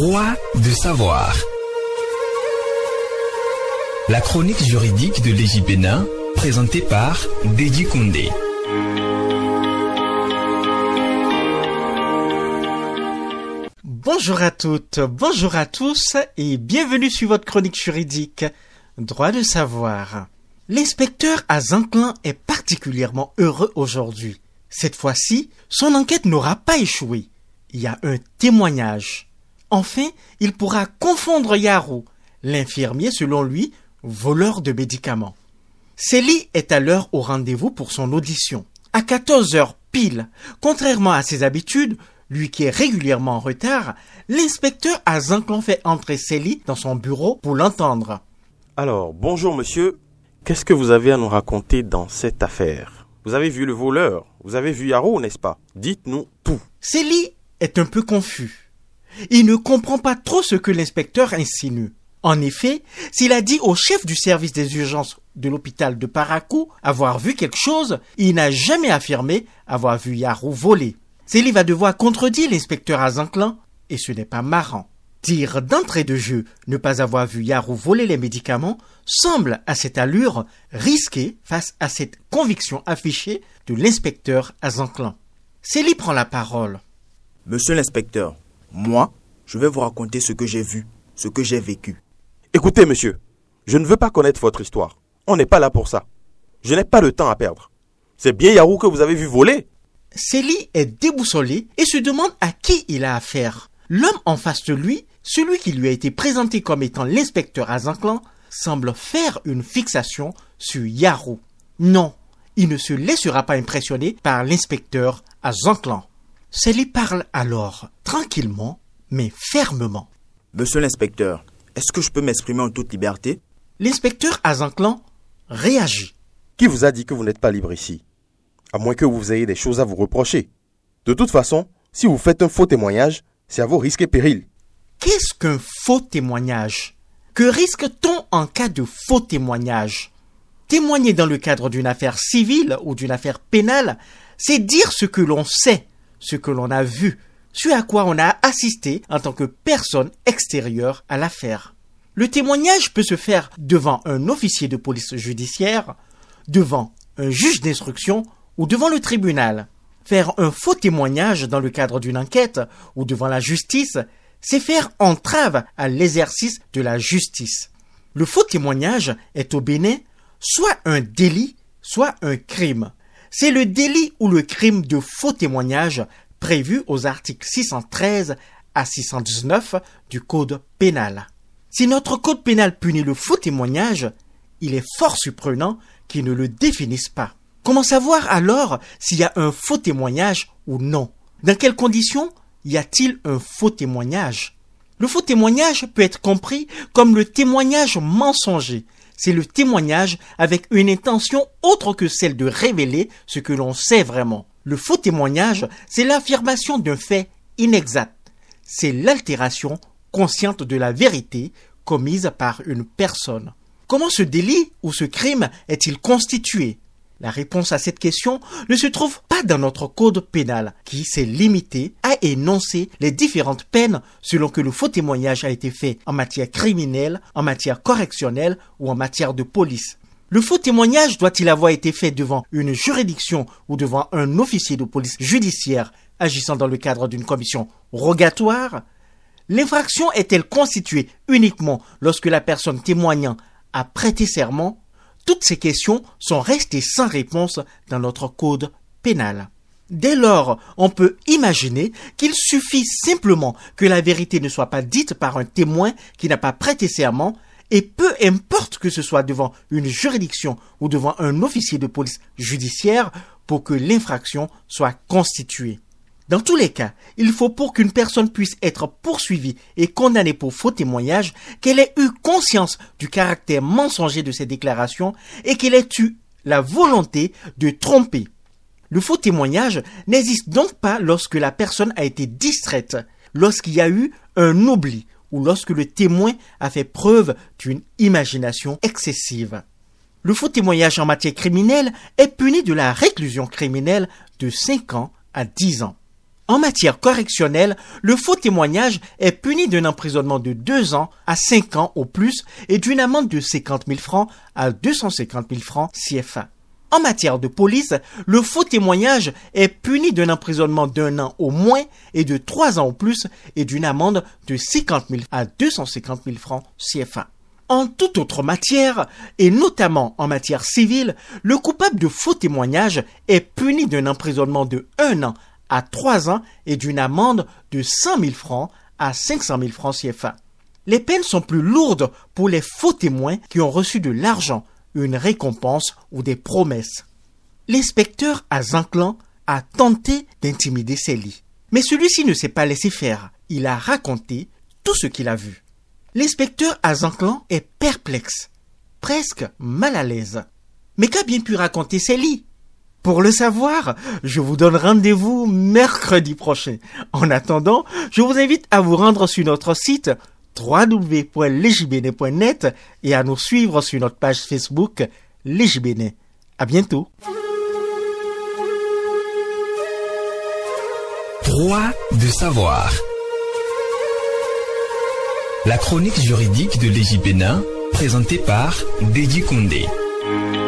Droit de savoir. La chronique juridique de Légie Bénin, présentée par Dédi Koundé. Bonjour à toutes, bonjour à tous et bienvenue sur votre chronique juridique Droit de savoir. L'inspecteur Azanclan est particulièrement heureux aujourd'hui. Cette fois-ci, son enquête n'aura pas échoué. Il y a un témoignage. Enfin, il pourra confondre Yarou, l'infirmier selon lui, voleur de médicaments. Célie est à l'heure au rendez-vous pour son audition. À 14h pile, contrairement à ses habitudes, lui qui est régulièrement en retard, l'inspecteur Azanclan fait entrer Célie dans son bureau pour l'entendre. Alors, bonjour monsieur, qu'est-ce que vous avez à nous raconter dans cette affaire? Vous avez vu le voleur, vous avez vu Yarou, n'est-ce pas? Dites-nous tout. Célie est un peu confus. Il ne comprend pas trop ce que l'inspecteur insinue. En effet, s'il a dit au chef du service des urgences de l'hôpital de Parakou avoir vu quelque chose, il n'a jamais affirmé avoir vu Yarou voler. Célie va devoir contredire l'inspecteur Azanclan, et ce n'est pas marrant. Dire d'entrée de jeu ne pas avoir vu Yarou voler les médicaments semble, à cette allure, risqué face à cette conviction affichée de l'inspecteur Azanclan. Célie prend la parole. Monsieur l'inspecteur, moi, je vais vous raconter ce que j'ai vu, ce que j'ai vécu. Écoutez monsieur, je ne veux pas connaître votre histoire. On n'est pas là pour ça. Je n'ai pas de temps à perdre. C'est bien Yarou que vous avez vu voler? Célie est déboussolée et se demande à qui il a affaire. L'homme en face de lui, celui qui lui a été présenté comme étant l'inspecteur Azanclan, semble faire une fixation sur Yarou. Non, il ne se laissera pas impressionner par l'inspecteur Azanclan. Célie parle alors, tranquillement, mais fermement. Monsieur l'inspecteur, est-ce que je peux m'exprimer en toute liberté? L'inspecteur Azanclan réagit. Qui vous a dit que vous n'êtes pas libre ici? À moins que vous ayez des choses à vous reprocher. De toute façon, si vous faites un faux témoignage, c'est à vos risques et périls. Qu'est-ce qu'un faux témoignage? Que risque-t-on en cas de faux témoignage? Témoigner dans le cadre d'une affaire civile ou d'une affaire pénale, c'est dire ce que l'on sait, ce que l'on a vu, ce à quoi on a assisté en tant que personne extérieure à l'affaire. Le témoignage peut se faire devant un officier de police judiciaire, devant un juge d'instruction ou devant le tribunal. Faire un faux témoignage dans le cadre d'une enquête ou devant la justice, c'est faire entrave à l'exercice de la justice. Le faux témoignage est au Bénin soit un délit, soit un crime. C'est le délit ou le crime de faux témoignage prévu aux articles 613 à 619 du Code pénal. Si notre Code pénal punit le faux témoignage, il est fort surprenant qu'il ne le définisse pas. Comment savoir alors s'il y a un faux témoignage ou non? Dans quelles conditions y a-t-il un faux témoignage? Le faux témoignage peut être compris comme le témoignage mensonger. C'est le témoignage avec une intention autre que celle de révéler ce que l'on sait vraiment. Le faux témoignage, c'est l'affirmation d'un fait inexact. C'est l'altération consciente de la vérité commise par une personne. Comment ce délit ou ce crime est-il constitué? La réponse à cette question ne se trouve pas dans notre code pénal, qui s'est limité à énoncer les différentes peines selon que le faux témoignage a été fait en matière criminelle, en matière correctionnelle ou en matière de police. Le faux témoignage doit-il avoir été fait devant une juridiction ou devant un officier de police judiciaire agissant dans le cadre d'une commission rogatoire? L'infraction est-elle constituée uniquement lorsque la personne témoignant a prêté serment? Toutes ces questions sont restées sans réponse dans notre code pénal. Dès lors, on peut imaginer qu'il suffit simplement que la vérité ne soit pas dite par un témoin qui n'a pas prêté serment, et peu importe que ce soit devant une juridiction ou devant un officier de police judiciaire pour que l'infraction soit constituée. Dans tous les cas, il faut pour qu'une personne puisse être poursuivie et condamnée pour faux témoignage qu'elle ait eu conscience du caractère mensonger de ses déclarations et qu'elle ait eu la volonté de tromper. Le faux témoignage n'existe donc pas lorsque la personne a été distraite, lorsqu'il y a eu un oubli ou lorsque le témoin a fait preuve d'une imagination excessive. Le faux témoignage en matière criminelle est puni de la réclusion criminelle de 5 ans à 10 ans. En matière correctionnelle, le faux témoignage est puni d'un emprisonnement de 2 ans à 5 ans au plus et d'une amende de 50 000 francs à 250 000 francs CFA. En matière de police, le faux témoignage est puni d'un emprisonnement d'1 an au moins et de 3 ans au plus et d'une amende de 50 000 à 250 000 francs CFA. En toute autre matière, et notamment en matière civile, le coupable de faux témoignage est puni d'un emprisonnement de 1 an à 3 ans et d'une amende de 100 000 francs à 500 000 francs CFA. Les peines sont plus lourdes pour les faux témoins qui ont reçu de l'argent, une récompense ou des promesses. L'inspecteur à Zanclan a tenté d'intimider Célie. Mais celui-ci ne s'est pas laissé faire. Il a raconté tout ce qu'il a vu. L'inspecteur à Zanclan est perplexe, presque mal à l'aise. Mais qu'a bien pu raconter Célie? Pour le savoir, je vous donne rendez-vous mercredi prochain. En attendant, je vous invite à vous rendre sur notre site www.legibene.net et à nous suivre sur notre page Facebook Legibene. À bientôt. Droit de savoir. La chronique juridique de Legibene, présentée par Deji Koundé.